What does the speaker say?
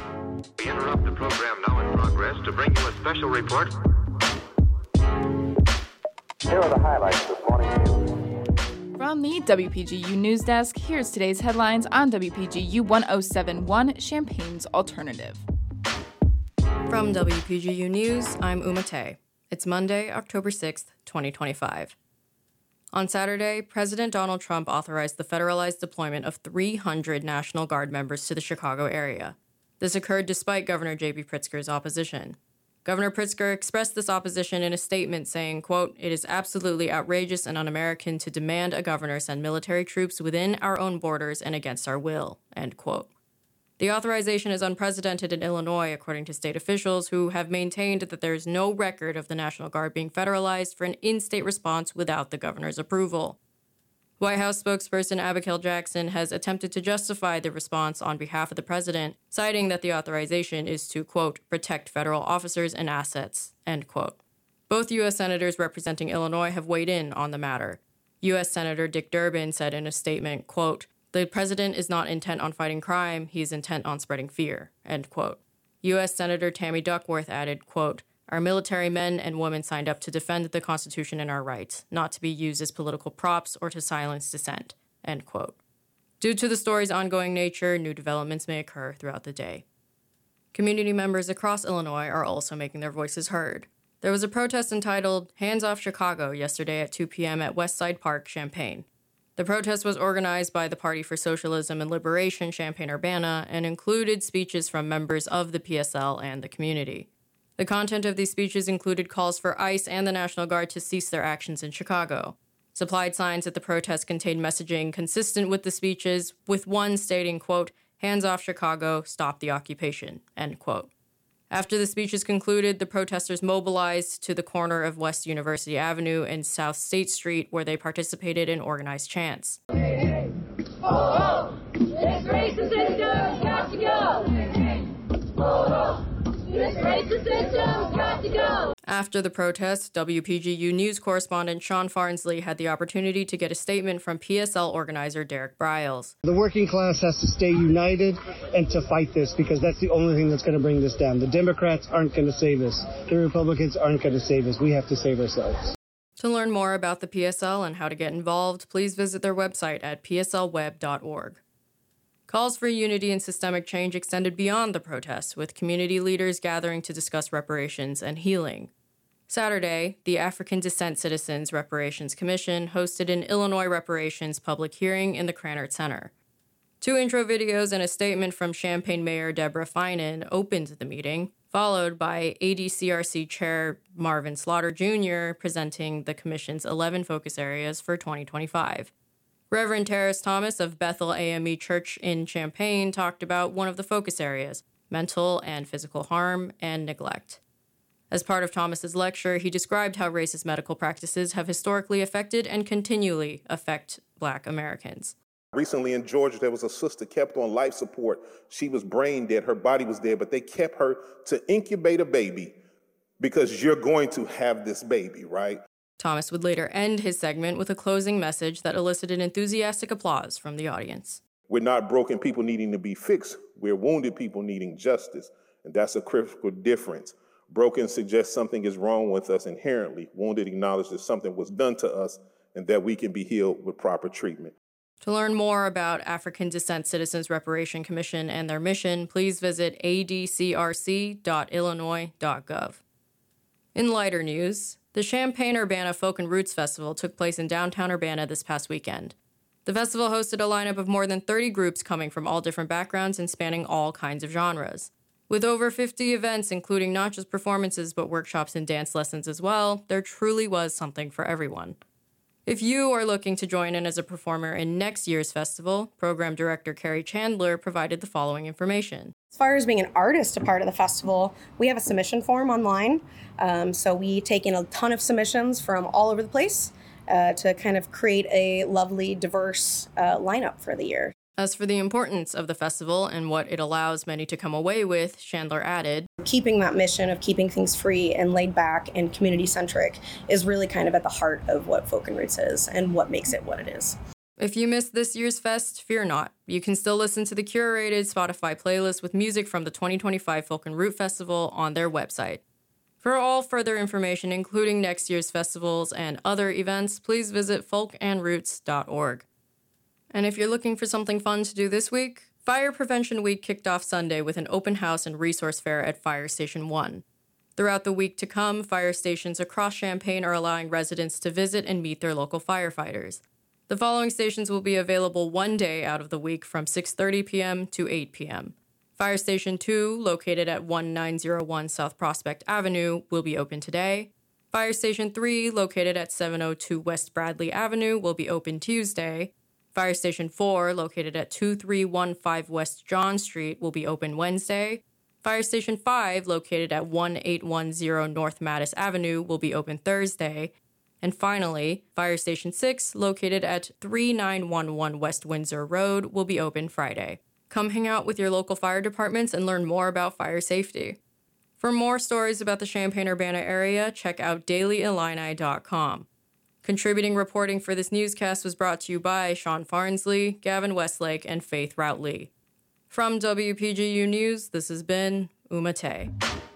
We interrupt the program now in progress to bring you a special report. Here are the highlights this morning. From the WPGU News Desk, here's today's headlines on WPGU 1071, Champaign's Alternative. From WPGU News, I'm Uma Tay. It's Monday, October 6th, 2025. On Saturday, President Donald Trump authorized the federalized deployment of 300 National Guard members to the Chicago area. This occurred despite Governor J.B. Pritzker's opposition. Governor Pritzker expressed this opposition in a statement saying, quote, "It is absolutely outrageous and un-American to demand a governor send military troops within our own borders and against our will," end quote. The authorization is unprecedented in Illinois, according to state officials who have maintained that there is no record of the National Guard being federalized for an in-state response without the governor's approval. White House spokesperson Abigail Jackson has attempted to justify the response on behalf of the president, citing that the authorization is to, quote, "protect federal officers and assets," end quote. Both U.S. senators representing Illinois have weighed in on the matter. U.S. Senator Dick Durbin said in a statement, quote, "The president is not intent on fighting crime, he is intent on spreading fear," end quote. U.S. Senator Tammy Duckworth added, quote, "Our military men and women signed up to defend the Constitution and our rights, not to be used as political props or to silence dissent," end quote. Due to the story's ongoing nature, new developments may occur throughout the day. Community members across Illinois are also making their voices heard. There was a protest entitled "Hands Off Chicago" yesterday at 2 p.m. at Westside Park, Champaign. The protest was organized by the Party for Socialism and Liberation, Champaign-Urbana, and included speeches from members of the PSL and the community. The content of these speeches included calls for ICE and the National Guard to cease their actions in Chicago. Supplied signs at the protest contained messaging consistent with the speeches, with one stating, quote, "Hands off Chicago, stop the occupation," end quote. After the speeches concluded, the protesters mobilized to the corner of West University Avenue and South State Street, where they participated in organized chants. Hey, hey. Oh, oh. This racist system's got to go! Oh, oh. This racist system's got to go! After the protest, WPGU News correspondent Sean Farnsley had the opportunity to get a statement from PSL organizer Derek Briles. The working class has to stay united and to fight this, because that's the only thing that's going to bring this down. The Democrats aren't going to save us. The Republicans aren't going to save us. We have to save ourselves. To learn more about the PSL and how to get involved, please visit their website at pslweb.org. Calls for unity and systemic change extended beyond the protests, with community leaders gathering to discuss reparations and healing. Saturday, the African Descent Citizens Reparations Commission hosted an Illinois reparations public hearing in the Krannert Center. 2 intro videos and a statement from Champaign Mayor Deborah Finan opened the meeting, followed by ADCRC Chair Marvin Slaughter Jr. presenting the Commission's 11 focus areas for 2025. Reverend Terrace Thomas of Bethel AME Church in Champaign talked about one of the focus areas, mental and physical harm and neglect. As part of Thomas's lecture, he described how racist medical practices have historically affected and continually affect Black Americans. Recently in Georgia, there was a sister kept on life support. She was brain dead, her body was dead, but they kept her to incubate a baby because you're going to have this baby, right? Thomas would later end his segment with a closing message that elicited enthusiastic applause from the audience. We're not broken people needing to be fixed. We're wounded people needing justice, and that's a critical difference. Broken suggests something is wrong with us inherently. Wounded acknowledges that something was done to us and that we can be healed with proper treatment. To learn more about African Descent Citizens Reparation Commission and their mission, please visit adcrc.illinois.gov. In lighter news, the Champaign-Urbana Folk and Roots Festival took place in downtown Urbana this past weekend. The festival hosted a lineup of more than 30 groups coming from all different backgrounds and spanning all kinds of genres. With over 50 events, including not just performances but workshops and dance lessons as well, there truly was something for everyone. If you are looking to join in as a performer in next year's festival, Program Director Carrie Chandler provided the following information. As far as being an artist a part of the festival, we have a submission form online. So we take in a ton of submissions from all over the place to kind of create a lovely, diverse lineup for the year. As for the importance of the festival and what it allows many to come away with, Chandler added, keeping that mission of keeping things free and laid back and community-centric is really kind of at the heart of what Folk and Roots is and what makes it what it is. If you missed this year's fest, fear not. You can still listen to the curated Spotify playlist with music from the 2025 Folk and Root Festival on their website. For all further information, including next year's festivals and other events, please visit folkandroots.org. And if you're looking for something fun to do this week, Fire Prevention Week kicked off Sunday with an open house and resource fair at Fire Station 1. Throughout the week to come, fire stations across Champaign are allowing residents to visit and meet their local firefighters. The following stations will be available one day out of the week from 6:30 p.m. to 8 p.m. Fire Station 2, located at 1901 South Prospect Avenue, will be open today. Fire Station 3, located at 702 West Bradley Avenue, will be open Tuesday. Fire Station 4, located at 2315 West John Street, will be open Wednesday. Fire Station 5, located at 1810 North Mattis Avenue, will be open Thursday. And finally, Fire Station 6, located at 3911 West Windsor Road, will be open Friday. Come hang out with your local fire departments and learn more about fire safety. For more stories about the Champaign-Urbana area, check out dailyillini.com. Contributing reporting for this newscast was brought to you by Sean Farnsley, Gavin Westlake, and Faith Routley. From WPGU News, this has been Uma Tay.